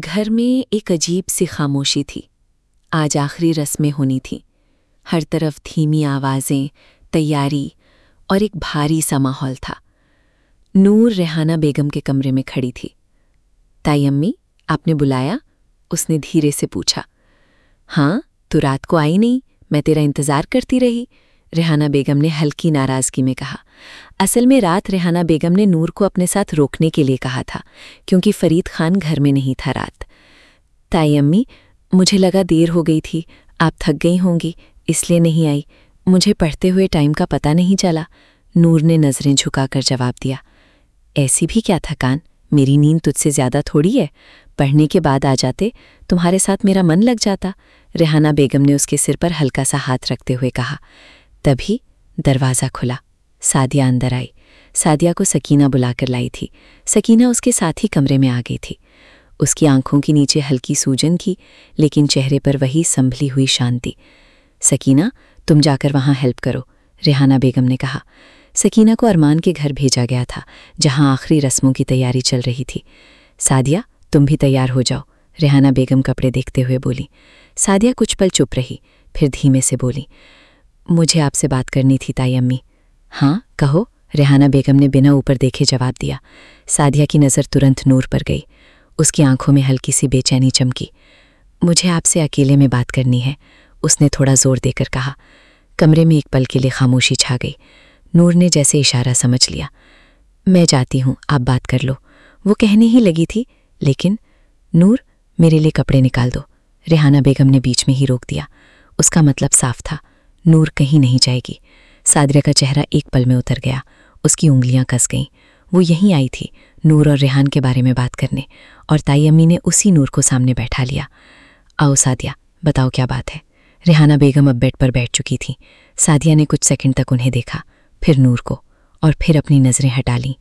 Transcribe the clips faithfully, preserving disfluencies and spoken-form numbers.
घर में एक अजीब सी खामोशी थी। आज आखिरी रस्में होनी थीं। हर तरफ धीमी आवाज़ें, तैयारी और एक भारी सा माहौल था। नूर रेहाना बेगम के कमरे में खड़ी थी। ताई अम्मी, आपने बुलाया? उसने धीरे से पूछा। हाँ, तू रात को आई नहीं, मैं तेरा इंतज़ार करती रही, रेहाना बेगम ने हल्की नाराज़गी में कहा। असल में रात रेहाना बेगम ने नूर को अपने साथ रोकने के लिए कहा था, क्योंकि फरीद खान घर में नहीं था रात। ताई अम्मी, मुझे लगा देर हो गई थी, आप थक गई होंगी, इसलिए नहीं आई। मुझे पढ़ते हुए टाइम का पता नहीं चला, नूर ने नज़रें झुकाकर जवाब दिया। ऐसी भी क्या थकान, मेरी नींद तुझसे ज़्यादा थोड़ी है। पढ़ने के बाद आ जाते, तुम्हारे साथ मेरा मन लग जाता, रेहाना बेगम ने उसके सिर पर हल्का सा हाथ रखते हुए कहा। तभी दरवाज़ा खुला। सादिया अंदर आई। सादिया को सकीना बुलाकर लाई थी। सकीना उसके साथ ही कमरे में आ गई थी। उसकी आंखों के नीचे हल्की सूजन थी, लेकिन चेहरे पर वही संभली हुई शांति। सकीना, तुम जाकर वहाँ हेल्प करो, रेहाना बेगम ने कहा। सकीना को अरमान के घर भेजा गया था, जहाँ आखिरी रस्मों की तैयारी चल रही थी। सादिया, तुम भी तैयार हो जाओ, रेहाना बेगम कपड़े देखते हुए बोली। सादिया कुछ पल चुप रही, फिर धीमे से बोली। मुझे आपसे बात करनी थी ताई अम्मी। हाँ, कहो, रेहाना बेगम ने बिना ऊपर देखे जवाब दिया। सादिया की नज़र तुरंत नूर पर गई। उसकी आंखों में हल्की सी बेचैनी चमकी। मुझे आपसे अकेले में बात करनी है, उसने थोड़ा जोर देकर कहा। कमरे में एक पल के लिए खामोशी छा गई। नूर ने जैसे इशारा समझ लिया। मैं जाती हूँ, आप बात कर लो, वो कहने ही लगी थी, लेकिन नूर, मेरे लिए कपड़े निकाल दो, रेहाना बेगम ने बीच में ही रोक दिया। उसका मतलब साफ था, नूर कहीं नहीं जाएगी। सादिया का चेहरा एक पल में उतर गया। उसकी उंगलियां कस गईं। वो यहीं आई थी नूर और रेहान के बारे में बात करने, और ताई अम्मी ने उसी नूर को सामने बैठा लिया। आओ सादिया, बताओ क्या बात है। रेहाना बेगम अब बेड पर बैठ चुकी थी। सादिया ने कुछ सेकंड तक उन्हें देखा, फिर नूर को, और फिर अपनी नज़रें हटा लीं।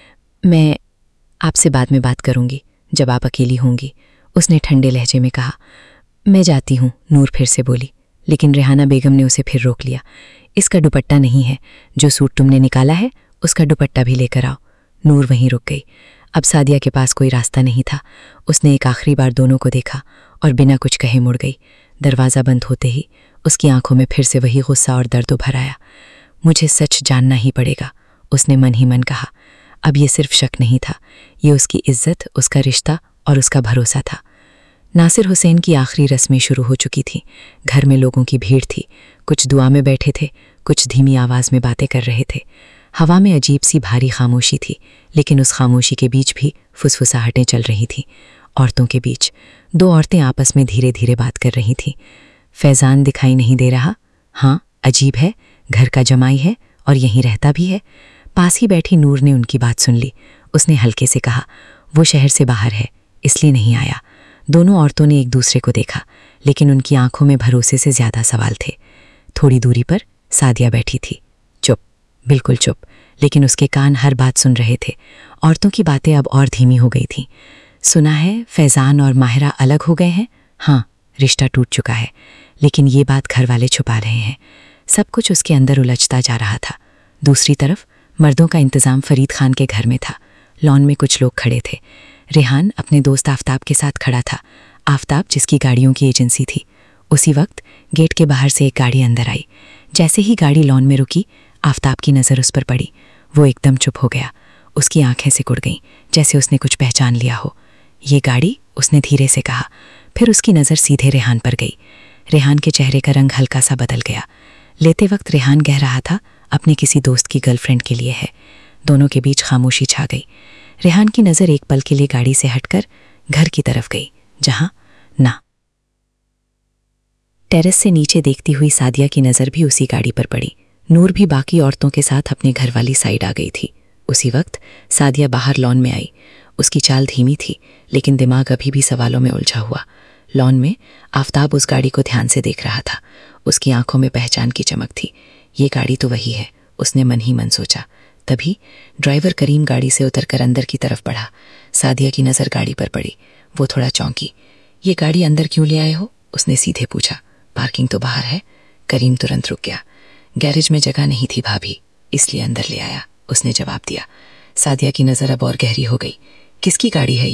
मैं आपसे बाद में बात करूंगी, जब आप अकेली होंगी, उसने ठंडे लहजे में कहा। मैं जाती हूँ, नूर फिर से बोली, लेकिन रेहाना बेगम ने उसे फिर रोक लिया। इसका दुपट्टा नहीं है, जो सूट तुमने निकाला है उसका दुपट्टा भी लेकर आओ। नूर वहीं रुक गई। अब सादिया के पास कोई रास्ता नहीं था। उसने एक आखिरी बार दोनों को देखा और बिना कुछ कहे मुड़ गई। दरवाज़ा बंद होते ही उसकी आंखों में फिर से वही गुस्सा और दर्द उभर आया। मुझे सच जानना ही पड़ेगा, उसने मन ही मन कहा। अब ये सिर्फ शक नहीं था, ये उसकी इज्जत, उसका रिश्ता और उसका भरोसा था। नासिर हुसैन की आखिरी रस्में शुरू हो चुकी थी। घर में लोगों की भीड़ थी। कुछ दुआ में बैठे थे, कुछ धीमी आवाज़ में बातें कर रहे थे। हवा में अजीब सी भारी खामोशी थी, लेकिन उस खामोशी के बीच भी फुसफुसाहटें चल रही थीं। औरतों के बीच दो औरतें आपस में धीरे धीरे बात कर रही थीं। फैज़ान दिखाई नहीं दे रहा? हाँ, अजीब है, घर का जमाई है और यहीं रहता भी है। पास ही बैठी नूर ने उनकी बात सुन ली। उसने हल्के से कहा, वो शहर से बाहर है, इसलिए नहीं आया। दोनों औरतों ने एक दूसरे को देखा, लेकिन उनकी आंखों में भरोसे से ज़्यादा सवाल थे। थोड़ी दूरी पर सादिया बैठी थी, चुप, बिल्कुल चुप, लेकिन उसके कान हर बात सुन रहे थे। औरतों की बातें अब और धीमी हो गई थीं। सुना है फैज़ान और माहिरा अलग हो गए हैं? हाँ, रिश्ता टूट चुका है, लेकिन ये बात घर वाले छुपा रहे हैं। सब कुछ उसके अंदर उलझता जा रहा था। दूसरी तरफ मर्दों का इंतज़ाम फरीद खान के घर में था। लॉन में कुछ लोग खड़े थे। रेहान अपने दोस्त आफताब के साथ खड़ा था। आफताब जिसकी गाड़ियों की एजेंसी थी। उसी वक्त गेट के बाहर से एक गाड़ी अंदर आई। जैसे ही गाड़ी लॉन में रुकी, आफताब की नज़र उस पर पड़ी। वो एकदम चुप हो गया। उसकी आंखें सिकुड़ गईं, जैसे उसने कुछ पहचान लिया हो। ये गाड़ी, उसने धीरे से कहा। फिर उसकी नज़र सीधे रेहान पर गई। रेहान के चेहरे का रंग हल्का सा बदल गया। लेते वक्त रेहान कह रहा था अपने किसी दोस्त की गर्लफ्रेंड के लिए है। दोनों के बीच खामोशी छा गई। रेहान की नज़र एक पल के लिए गाड़ी से हटकर घर की तरफ गई, जहां ना टेरेस से नीचे देखती हुई सादिया की नज़र भी उसी गाड़ी पर पड़ी। नूर भी बाकी औरतों के साथ अपने घर वाली साइड आ गई थी। उसी वक्त सादिया बाहर लॉन में आई। उसकी चाल धीमी थी, लेकिन दिमाग अभी भी सवालों में उलझा हुआ। लॉन में आफताब उस गाड़ी को ध्यान से देख रहा था। उसकी आंखों में पहचान की चमक थी। ये गाड़ी तो वही है, उसने मन ही मन सोचा। तभी ड्राइवर करीम गाड़ी से उतरकर अंदर की तरफ बढ़ा। सादिया की नज़र गाड़ी पर पड़ी। वो थोड़ा चौंकी। ये गाड़ी अंदर क्यों ले आए हो? उसने सीधे पूछा। पार्किंग तो बाहर है। करीम तुरंत रुक गया। गैरेज में जगह नहीं थी भाभी, इसलिए अंदर ले आया, उसने जवाब दिया। सादिया की नज़र अब और गहरी हो गई। किसकी गाड़ी है ये?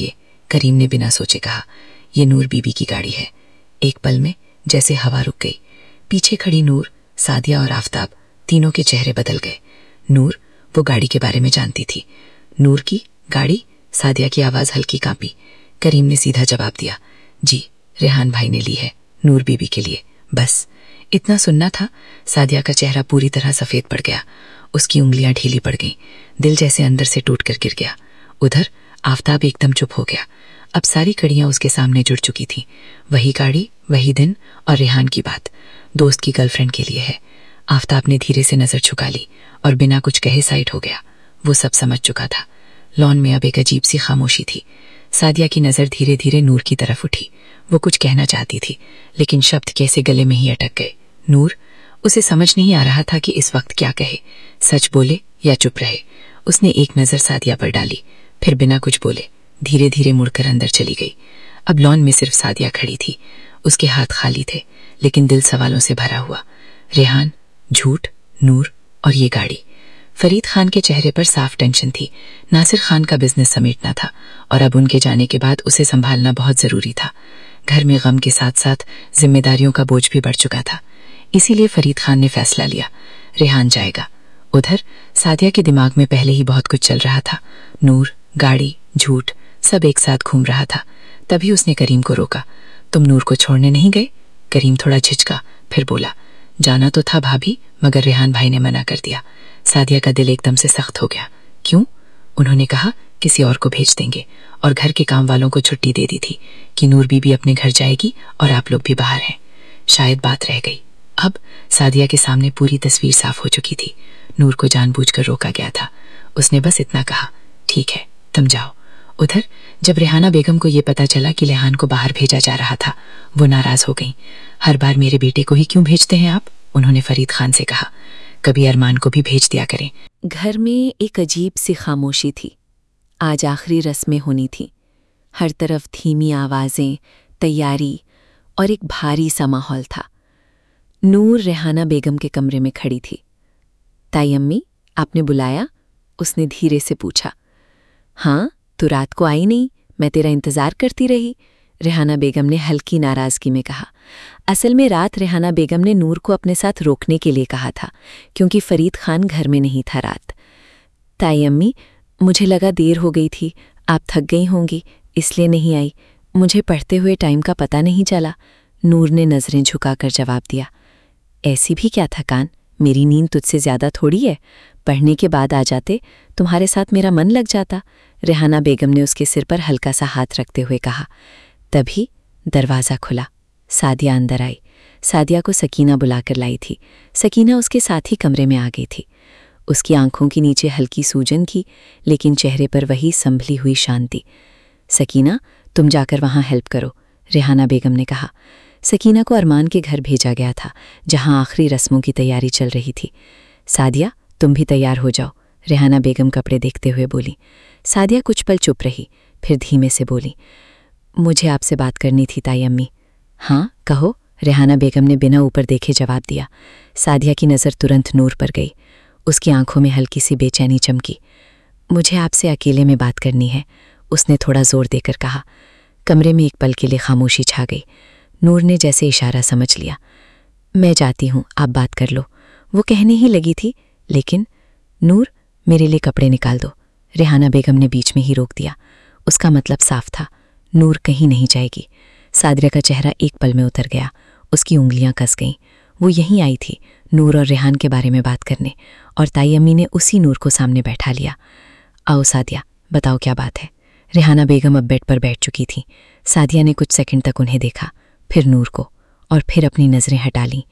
करीम ने बिना सोचे कहा, ये नूर बीबी की गाड़ी है। एक पल में जैसे हवा रुक गई। पीछे खड़ी नूर, सादिया और आफताब, तीनों के चेहरे बदल गए। नूर वो गाड़ी के बारे में जानती थी। नूर की गाड़ी? सादिया की आवाज हल्की कांपी। करीम ने सीधा जवाब दिया, जी, रेहान भाई ने ली है, नूर बीबी के लिए। बस इतना सुनना था। सादिया का चेहरा पूरी तरह सफेद पड़ गया। उसकी उंगलियां ढीली पड़ गईं। दिल जैसे अंदर से टूट कर गिर गया। उधर आफताब एकदम चुप हो गया। अब सारी कड़ियां उसके सामने जुड़ चुकी थी। वही गाड़ी, वही दिन और रेहान की बात, दोस्त की गर्लफ्रेंड के लिए है। आफताब ने धीरे से नजर झुका ली और बिना कुछ कहे साइड हो गया। वो सब समझ चुका था। लॉन में अब एक अजीब सी खामोशी थी। सादिया की नजर धीरे धीरे नूर की तरफ उठी। वो कुछ कहना चाहती थी, लेकिन शब्द कैसे गले में ही अटक गए। नूर, उसे समझ नहीं आ रहा था कि इस वक्त क्या कहे, सच बोले या चुप रहे। उसने एक नजर सादिया पर डाली, फिर बिना कुछ बोले धीरे धीरे मुड़कर अंदर चली गई। अब लॉन में सिर्फ सादिया खड़ी थी। उसके हाथ खाली थे, लेकिन दिल सवालों से भरा हुआ। रेहान, झूठ, नूर और ये गाड़ी। फरीद खान के चेहरे पर साफ टेंशन थी। नासिर खान का बिजनेस समेटना था और अब उनके जाने के बाद उसे संभालना बहुत जरूरी था। घर में गम के साथ साथ जिम्मेदारियों का बोझ भी बढ़ चुका था। इसीलिए फरीद खान ने फैसला लिया, रेहान जाएगा। उधर सादिया के दिमाग में पहले ही बहुत कुछ चल रहा था। नूर, गाड़ी, झूठ, सब एक साथ घूम रहा था। तभी उसने करीम को रोका। तुम नूर को छोड़ने नहीं गए? करीम थोड़ा झिझका, फिर बोला, जाना तो था भाभी, मगर रेहान भाई ने मना कर दिया। सादिया का दिल एकदम से सख्त हो गया। क्यों? उन्होंने कहा किसी और को भेज देंगे और घर के काम वालों को छुट्टी दे दी थी कि नूर बीबी अपने घर जाएगी और आप लोग भी बाहर हैं। शायद बात रह गई। अब सादिया के सामने पूरी तस्वीर साफ हो चुकी थी। नूर को जानबूझकर रोका गया था। उसने बस इतना कहा, ठीक है, तुम जाओ। उधर जब रेहाना बेगम को यह पता चला कि रेहान को बाहर भेजा जा रहा था, वो नाराज हो गई। हर बार मेरे बेटे को ही क्यों भेजते हैं आप? उन्होंने फरीद खान से कहा, कभी अरमान को भी भेज दिया करें। घर में एक अजीब सी खामोशी थी। आज आखिरी रस्में होनी थी। हर तरफ धीमी आवाजें, तैयारी और एक भारी सा माहौल था। नूर रेहाना बेगम के कमरे में खड़ी थी। ताई अम्मी, आपने बुलाया? उसने धीरे से पूछा। हाँ, तू रात को आई नहीं, मैं तेरा इंतजार करती रही, रेहाना बेगम ने हल्की नाराजगी में कहा। असल में रात रेहाना बेगम ने नूर को अपने साथ रोकने के लिए कहा था, क्योंकि फरीद खान घर में नहीं था रात। ताई अम्मी, मुझे लगा देर हो गई थी, आप थक गई होंगी, इसलिए नहीं आई। मुझे पढ़ते हुए टाइम का पता नहीं चला, नूर ने नजरें झुकाकर जवाब दिया। ऐसी भी क्या थकान, मेरी नींद तुझसे ज्यादा थोड़ी है। पढ़ने के बाद आ जाते, तुम्हारे साथ मेरा मन लग जाता, रेहाना बेगम ने उसके सिर पर हल्का सा हाथ रखते हुए कहा। तभी दरवाज़ा खुला। सादिया अंदर आई। सादिया को सकीना बुलाकर लाई थी। सकीना उसके साथ ही कमरे में आ गई थी। उसकी आंखों के नीचे हल्की सूजन थी, लेकिन चेहरे पर वही संभली हुई शांति। सकीना, तुम जाकर वहाँ हेल्प करो, रेहाना बेगम ने कहा। सकीना को अरमान के घर भेजा गया था, जहाँ आखिरी रस्मों की तैयारी चल रही थी। सादिया, तुम भी तैयार हो जाओ, रेहाना बेगम कपड़े देखते हुए बोली। सादिया कुछ पल चुप रही, फिर धीमे से बोली, मुझे आपसे बात करनी थी ताई अम्मी। हाँ, कहो, रेहाना बेगम ने बिना ऊपर देखे जवाब दिया। सादिया की नज़र तुरंत नूर पर गई। उसकी आंखों में हल्की सी बेचैनी चमकी। मुझे आपसे अकेले में बात करनी है, उसने थोड़ा जोर देकर कहा। कमरे में एक पल के लिए खामोशी छा गई। नूर ने जैसे इशारा समझ लिया। मैं जाती हूँ, आप बात कर लो, वो कहने ही लगी थी, लेकिन नूर, मेरे लिए कपड़े निकाल दो, रेहाना बेगम ने बीच में ही रोक दिया। उसका मतलब साफ था, नूर कहीं नहीं जाएगी। सादिया का चेहरा एक पल में उतर गया। उसकी उंगलियां कस गईं। वो यहीं आई थी नूर और रेहान के बारे में बात करने, और ताई अम्मी ने उसी नूर को सामने बैठा लिया। आओ सादिया, बताओ क्या बात है। रेहाना बेगम अब बेड पर बैठ चुकी थी। सादिया ने कुछ सेकंड तक उन्हें देखा, फिर नूर को, और फिर अपनी नज़रें हटा लीं।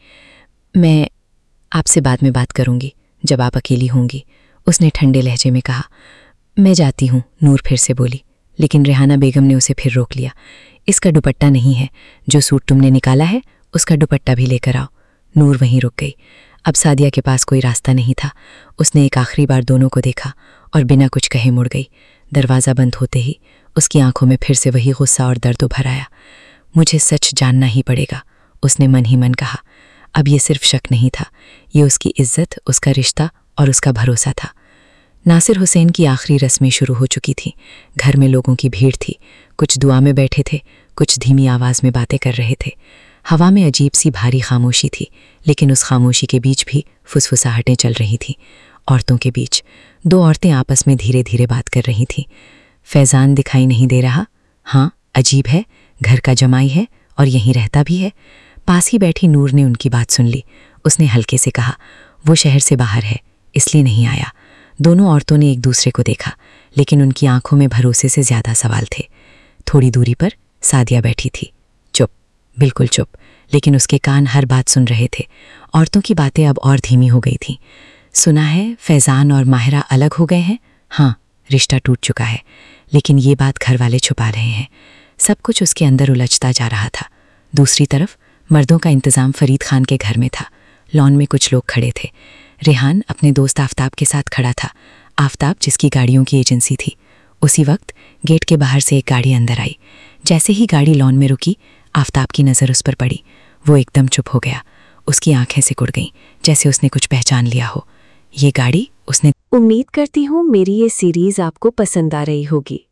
मैं आपसे बाद में बात करूंगी, जब आप अकेली होंगी, उसने ठंडे लहजे में कहा। मैं जाती हूँ, नूर फिर से बोली, लेकिन रेहाना बेगम ने उसे फिर रोक लिया। इसका दुपट्टा नहीं है, जो सूट तुमने निकाला है उसका दुपट्टा भी लेकर आओ। नूर वहीं रुक गई। अब सादिया के पास कोई रास्ता नहीं था। उसने एक आखिरी बार दोनों को देखा और बिना कुछ कहे मुड़ गई। दरवाज़ा बंद होते ही उसकी आंखों में फिर से वही गुस्सा और दर्द उभर आया। मुझे सच जानना ही पड़ेगा, उसने मन ही मन कहा। अब ये सिर्फ शक नहीं था, ये उसकी इज्जत, उसका रिश्ता और उसका भरोसा था। नासिर हुसैन की आखिरी रस्में शुरू हो चुकी थीं। घर में लोगों की भीड़ थी। कुछ दुआ में बैठे थे, कुछ धीमी आवाज़ में बातें कर रहे थे। हवा में अजीब सी भारी खामोशी थी, लेकिन उस खामोशी के बीच भी फुसफुसाहटें चल रही थीं। औरतों के बीच दो औरतें आपस में धीरे धीरे बात कर रही थीं। फैज़ान दिखाई नहीं दे रहा? हाँ, अजीब है, घर का जमाई है और यहीं रहता भी है। पास ही बैठी नूर ने उनकी बात सुन ली। उसने हल्के से कहा, वो शहर से बाहर है, इसलिए नहीं आया। दोनों औरतों ने एक दूसरे को देखा, लेकिन उनकी आंखों में भरोसे से ज़्यादा सवाल थे। थोड़ी दूरी पर सादिया बैठी थी, चुप, बिल्कुल चुप, लेकिन उसके कान हर बात सुन रहे थे। औरतों की बातें अब और धीमी हो गई थीं। सुना है फैज़ान और माहिरा अलग हो गए हैं? हाँ, रिश्ता टूट चुका है, लेकिन ये बात घर वाले छुपा रहे हैं। सब कुछ उसके अंदर उलझता जा रहा था। दूसरी तरफ मर्दों का इंतज़ाम फरीद खान के घर में था। लॉन में कुछ लोग खड़े थे। रेहान अपने दोस्त आफताब के साथ खड़ा था। आफताब जिसकी गाड़ियों की एजेंसी थी। उसी वक्त गेट के बाहर से एक गाड़ी अंदर आई। जैसे ही गाड़ी लॉन में रुकी, आफताब की नज़र उस पर पड़ी। वो एकदम चुप हो गया। उसकी आंखें सिकुड़ गईं, जैसे उसने कुछ पहचान लिया हो। ये गाड़ी उसने। उम्मीद करती हूँ मेरी ये सीरीज़ आपको पसंद आ रही होगी।